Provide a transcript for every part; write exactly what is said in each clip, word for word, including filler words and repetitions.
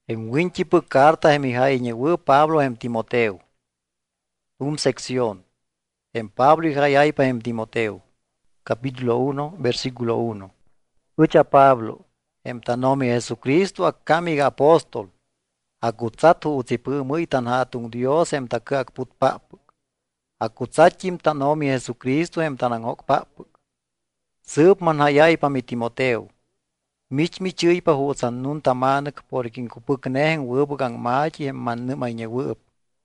En winchipu carta hem hija ñewu Pablo hem Timoteo. Um sección. En Pablo hija pa hem Timoteo. Capítulo uno, versículo uno. Ucha Pablo, hem tanomi Jesucristo akamiga apóstol. Akutsatu utsipu muy tan hatung Dios hem takak put papuk. Akutsachim tanomi Jesucristo hem tanangok papuk. Sup man hayay pa mi Timoteo. Mich mi chuy pa husan nun tamanak porkin kupuk nehen wubuk ang machi hem man numay nye wub.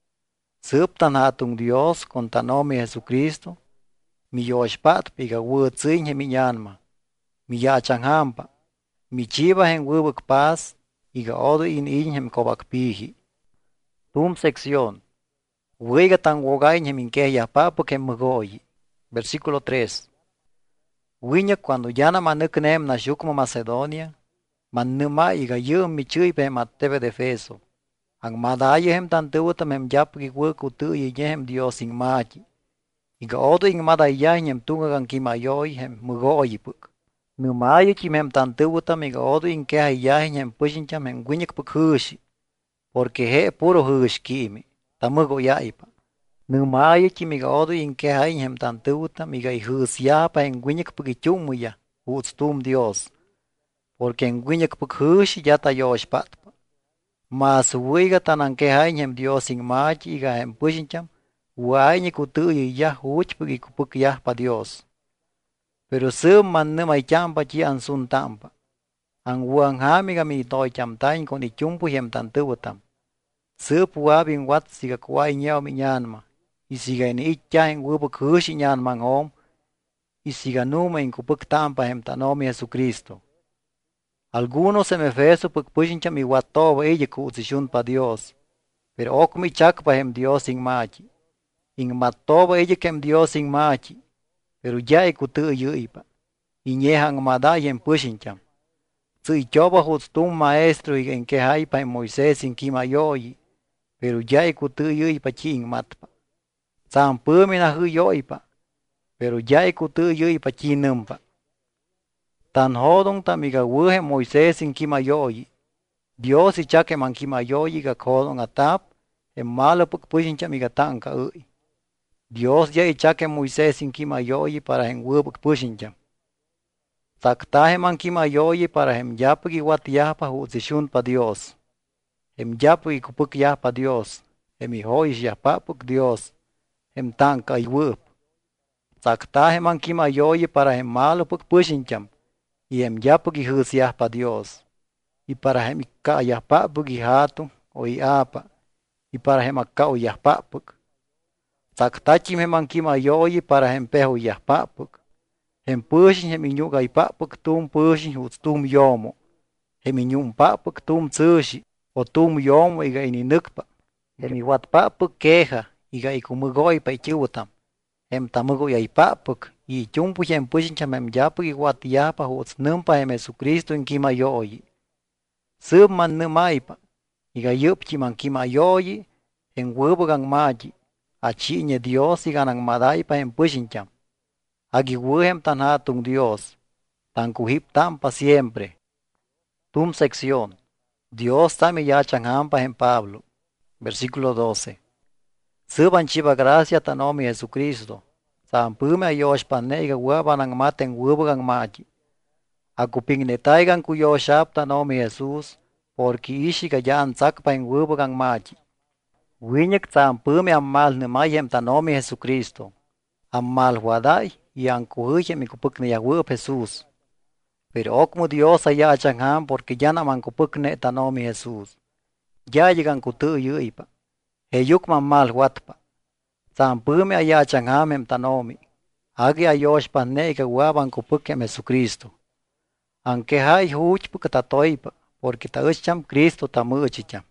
Sup tan hatung Dios con tanomi Jesucristo. Mi yoshpat piga wutsin he mi nyanma. Mi yachang hampa. Mi chiva hen wubuk pas. Iga odo in in hem kobak pihi. Tum sección. Wiga tan wogain hem inkeya papuk hem mugoyi. Versículo tres. Wiña cuando yana manuknem na shukma Macedonia, man numa iga yum mi chuy pe mateve de feso. Ang madaye hem tan tuutam hem yapki wuku tu y hem Dios ing machi. Iga odo ing madaya hem tungagang kimayoy hem mugoy puk. Numayo chim hem tan tuutam iga odo ing keha yahin hem pushincham hem wiñak puk hushi. Porque he puro hush kimi, tamugo yaipa. Numayo chimiga odo in que hay hem tantuta miga ihus ya pa en guiñak pugichum ya utstum Dios porque en guiñak pughush ya ta yosh patpa mas wiga tanan que hay hem Dios in machi iga hem pushincham uayni kutu ya huch pugi kupuk ya pa Dios pero sum man numay champa chi an sun tampa ang uang hamiga mi toy cham tain con ichumpu hem tantutam sup wabin wat siga kway nyao mi nyanma. Y siga en itya en wubuk hushi nyan mangom, y siga numa en kupuk tampa hem tanomi Jesucristo. Algunos se me feso puk pushincha mi watoba ella kutsishun pa Dios, pero ok mi chakpa hem Dios in machi. In matoba ella kem Dios in machi, pero ya e kutu yuipa, y nyehang maday en pushincham. Tsui choba hutstum maestro y en que hay pa en Moisés in kimayoyi, pero ya e kutu yuipa chi in matpa. Tsampumi na huyoipa, pero ya ikutu yuipa chinumpa. Tan hodong tamiga wuhe Moisés in kimayoyi. Dios y chake man kimayoyi ga hodong atap, en malo puk pushincha miga tanka ui. Dios ya y chake Moisés in kimayoyi para en wubuk pushincha. Taktahe man kimayoyi para hem yapagi wat yahpa hutsishun pa Dios. Hem yapagi kupuk yahpa Dios. Hem ihoish yahpapuk Dios. Hem tanka y wup. Taktahe man kimayoyi para hem malo puk pushincham. Y hem yapugi husiah pa Dios. Y para hem ikka yahpapuk y hatu o y apa. Y para hem akka o yahpapuk. Taktachim hem man kimayoyi para hem peho yahpapuk. Hem pushin hem inyuga ipapuk tum pushin huts tum yomo. Hem inyum papuk tum tsushi. O tum yomo iga ininukpa. Hem iwat papuk keha. Iga ikumugoy pa ichiwutam. Hem tamugoy ay papuk. Y chumpu hem pushincham hem yapuk iwat yapa huts numpa hem Jesucristo in kimayoyi. Sub man numaipa. Iga yupchi man kimayoyi. En wubugang maji. Achiñe Dios iga nang madaipa hem pushincham. Agi wuhem tan hatung Dios. Tan kuhip tampa siempre. Tum sección. Dios tami yachang hampa hem Pablo. Versículo doce. Suban chiva gracia tanomi Jesucristo. Sampume a yosh paneiga huaban ang maten wubugang maji. Akuping netaigan ku yoshap tanomi Jesus. Porque ishiga yan sakpa en wubugang maji. Winyek sampume amal numayem tanomi Jesucristo. Amal huaday y ang kuhujem ikupuk ne yawub Jesus. Pero okmu Dios aya changham porque ya naman kupuk ne tanomi Jesus. Ya llegan kutu yuipa. Heyuk mamal watpa. Zampume aya changamem tanomi. Agi ayoshpa neiga waban kupukem Jesucristo. Anke hay huchpuk tatoipa. Porque taucham Cristo tamuchicham.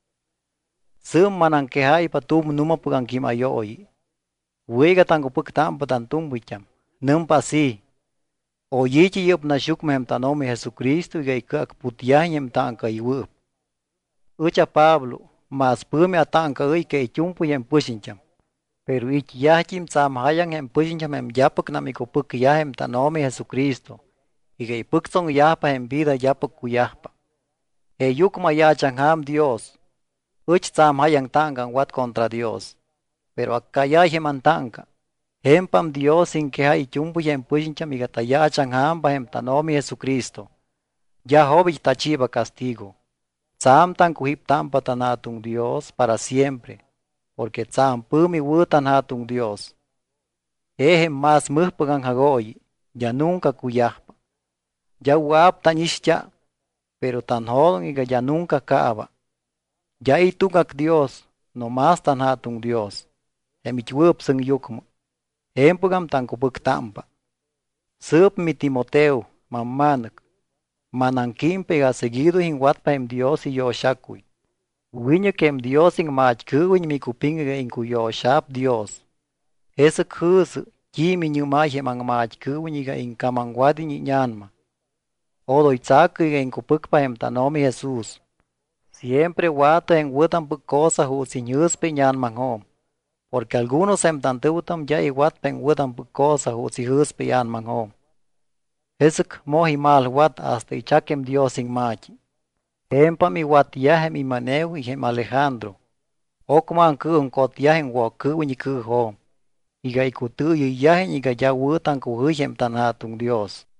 Sum mananke hay patum numapuk ankim ayoyi. Wiga tangupuk tampa tantumbicham. Numpa si. Oyichi yup na shukmem tanomi Jesucristo y ikak putianyem tanka iwup. Ucha Pablo. Mas pume atanka uy ke chumpu yem pushincham. Pero ich yachim tsam hayang hem pushincham hem yapuk namikupuk yahem tanomi Jesucristo. Ige ipuk song yahpa hem vida yapuk kuyahpa. E yukma yachangham Dios. Uch tsam hayang tangan wat contra Dios. Pero akaya heman tanga. Hempam Dios in que hay chumbu yen pushincha migata yachangham bahem tanomi Jesucristo. Ya hobi tachiba castigo. Tsam tan kuhip tampa tanatung Dios para siempre. Porque tsam pumi wutan hatung Dios. Ejem mas muhpagan hagoyi. Ya nunca kuyahpa. Ya wap tan ishya. Pero tan hodon iga ya nunca kaaba. Ya itungak Dios. No más tan hatung Dios. Emich wupsang yukma. Empugam tan kupuk tampa. Sup mi Timoteo. Mamanak. Manankim pega seguido in watpaem Dios y yo shakui. Wiño kem Dios in mach kuwin mi kupinga in kuyo shap Dios. Ese kus kimi nyumaje mang mach kuwin iga in kamangwadi ni nyanma. Odo itzaku iga in kupukpaem tanomi Jesús. Siempre wata en wutan puk cosa hu sin yuspe nyanman hom. Porque algunos em tantutam ya iwatpen wutan puk cosa hu si yuspe yanman hom. Esek mohi mal wat hasta ichakem Dios in machi. Empam iwat yahem Imaneu ihem Alejandro. Okman kuun kot yahem wo kuun y kuhom. Iga ikutu yahem iga ya wutan kuhujem tanatung Dios.